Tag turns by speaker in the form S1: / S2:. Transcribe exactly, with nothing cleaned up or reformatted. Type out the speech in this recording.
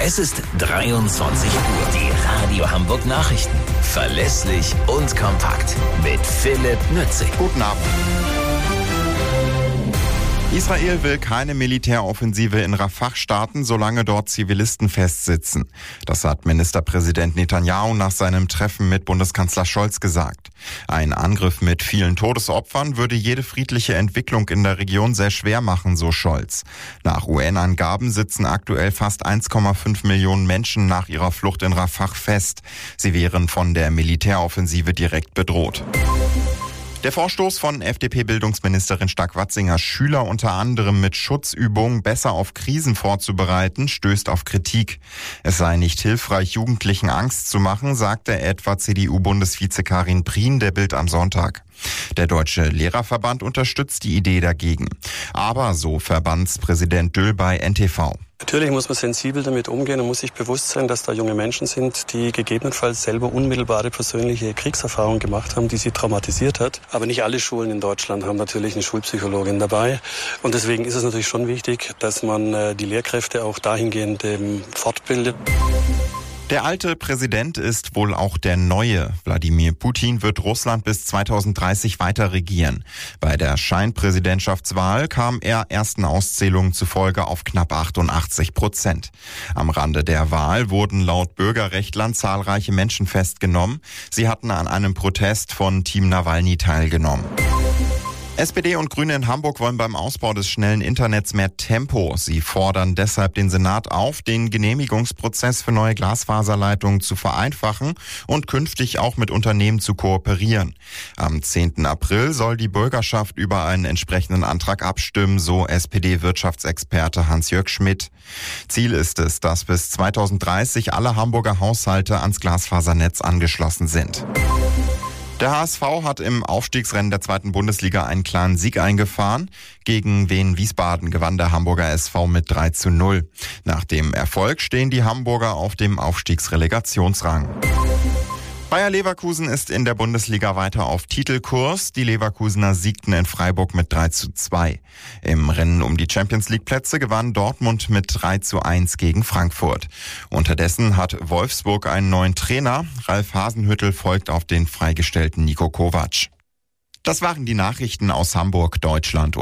S1: Es ist dreiundzwanzig Uhr. Die Radio Hamburg Nachrichten. Verlässlich und kompakt. Mit Philipp Nützig.
S2: Guten Abend. Israel will keine Militäroffensive in Rafah starten, solange dort Zivilisten festsitzen. Das hat Ministerpräsident Netanyahu nach seinem Treffen mit Bundeskanzler Scholz gesagt. Ein Angriff mit vielen Todesopfern würde jede friedliche Entwicklung in der Region sehr schwer machen, so Scholz. Nach U N-Angaben sitzen aktuell fast eins Komma fünf Millionen Menschen nach ihrer Flucht in Rafah fest. Sie wären von der Militäroffensive direkt bedroht. Der Vorstoß von F D P-Bildungsministerin Stark-Watzinger, Schüler unter anderem mit Schutzübungen besser auf Krisen vorzubereiten, stößt auf Kritik. Es sei nicht hilfreich, Jugendlichen Angst zu machen, sagte etwa C D U-Bundesvize Karin Prien der Bild am Sonntag. Der Deutsche Lehrerverband unterstützt die Idee dagegen. Aber, so Verbandspräsident Döll bei N T V.
S3: Natürlich muss man sensibel damit umgehen und muss sich bewusst sein, dass da junge Menschen sind, die gegebenenfalls selber unmittelbare persönliche Kriegserfahrung gemacht haben, die sie traumatisiert hat. Aber nicht alle Schulen in Deutschland haben natürlich eine Schulpsychologin dabei. Und deswegen ist es natürlich schon wichtig, dass man die Lehrkräfte auch dahingehend fortbildet.
S2: Der alte Präsident ist wohl auch der neue. Wladimir Putin wird Russland bis zweitausenddreißig weiter regieren. Bei der Scheinpräsidentschaftswahl kam er ersten Auszählungen zufolge auf knapp achtundachtzig Prozent. Am Rande der Wahl wurden laut Bürgerrechtlern zahlreiche Menschen festgenommen. Sie hatten an einem Protest von Team Nawalny teilgenommen. S P D und Grüne in Hamburg wollen beim Ausbau des schnellen Internets mehr Tempo. Sie fordern deshalb den Senat auf, den Genehmigungsprozess für neue Glasfaserleitungen zu vereinfachen und künftig auch mit Unternehmen zu kooperieren. Am zehnten April soll die Bürgerschaft über einen entsprechenden Antrag abstimmen, so S P D-Wirtschaftsexperte Hans-Jörg Schmidt. Ziel ist es, dass bis zweitausenddreißig alle Hamburger Haushalte ans Glasfasernetz angeschlossen sind. Der H S V hat im Aufstiegsrennen der zweiten Bundesliga einen klaren Sieg eingefahren. Gegen Wien Wiesbaden gewann der Hamburger S V mit drei zu null. Nach dem Erfolg stehen die Hamburger auf dem Aufstiegsrelegationsrang. Bayer Leverkusen ist in der Bundesliga weiter auf Titelkurs. Die Leverkusener siegten in Freiburg mit drei zu zwei. Im Rennen um die Champions-League-Plätze gewann Dortmund mit drei zu eins gegen Frankfurt. Unterdessen hat Wolfsburg einen neuen Trainer. Ralf Hasenhüttl folgt auf den freigestellten Niko Kovac. Das waren die Nachrichten aus Hamburg, Deutschland.